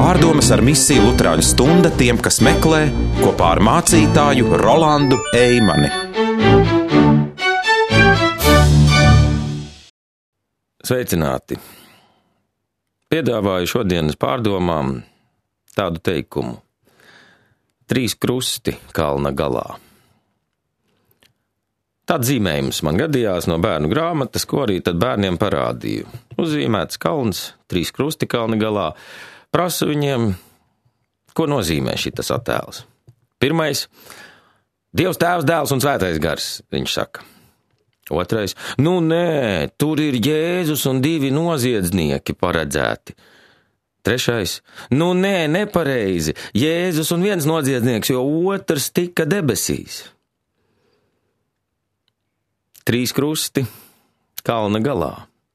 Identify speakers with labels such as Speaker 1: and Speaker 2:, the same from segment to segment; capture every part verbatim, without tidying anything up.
Speaker 1: Pārdomas ar misiju Luterāņu stunda tiem, kas meklē, kopā ar mācītāju Rolandu Eimani.
Speaker 2: Sveicināti! Piedāvāju šodienas pārdomām tādu teikumu. Trīs krusti kalna galā. Tāds zīmējums man gadījās no bērnu grāmatas, ko arī tad bērniem parādīju. Uzzīmēts kalns, trīs krusti kalna galā. Prasu viņiem, ko nozīmē šitas attēls. Pirmais – Dievs Tēvs, Dēls un Svētais Gars, viņš saka. Otrais – nu nē, tur ir Jēzus un divi noziedznieki paredzēti. Trešais – nu nē, nepareizi, Jēzus un viens noziedznieks, jo otrs tika debesīs. Trīs krusti kalna galā.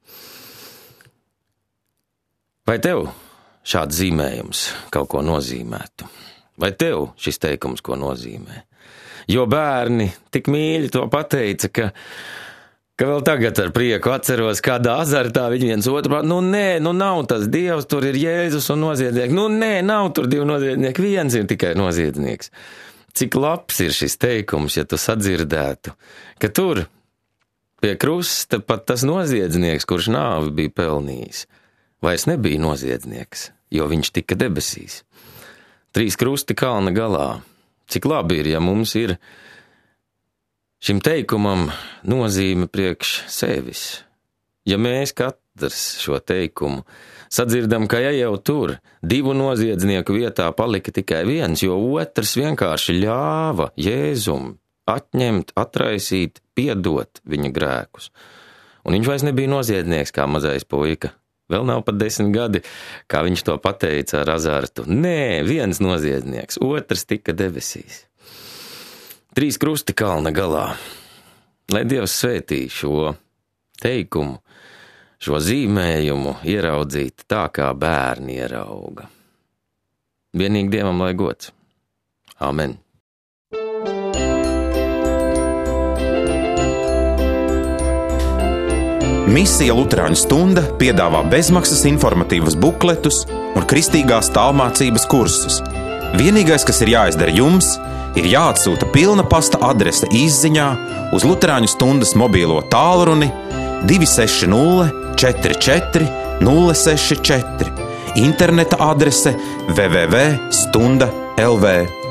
Speaker 2: Vai tev šāds zīmējums kaut ko nozīmētu? Vai tev šis teikums ko nozīmē? Jo bērni tik mīļi to pateica, ka, ka vēl tagad ar prieku atceros, kādā azartā viņi viens otru, nu nē, nu nav tas Dievs, tur ir Jēzus un noziedznieks, nu nē, nav tur divi noziedznieki, viens ir tikai noziedznieks. Cik labs ir šis teikums, ja tu sadzirdētu, ka tur pie krusta pat tas noziedznieks, kurš nāvi bija pelnījis, vairs nebija noziedznieks, jo viņš tika debesīs. Trīs krusti kalna galā. Cik labi ir, ja mums ir šim teikumam nozīme priekš sevis. Ja mēs katrs šo teikumu sadzirdam, ka ja jau tur divu noziedznieku vietā palika tikai viens, jo otrs vienkārši ļāva Jēzum atņemt, atraisīt, piedot viņa grēkus. Un viņš vairs nebija noziedznieks kā mazais puika. Vēl nav pat desmit gadi, kā viņš to pateica ar azartu. Nē, viens noziedznieks, otrs tika debesīs. Trīs krusti kalna galā. Lai Dievs svētī šo teikumu, šo zīmējumu ieraudzīt tā, kā bērni ierauga. Vienīgi Dievam lai gods. Amen.
Speaker 1: Misija Luterāņu stunda piedāvā bezmaksas informatīvus bukletus un kristīgās tālmācības kursus. Vienīgais, kas ir jāizdara jums, ir jāatsūta pilna pasta adrese izziņā uz Luterāņu stundas mobīlo tālruni divi seši nulle četri četri nulle seši četri, interneta adrese w w w punkt stunda punkt l v.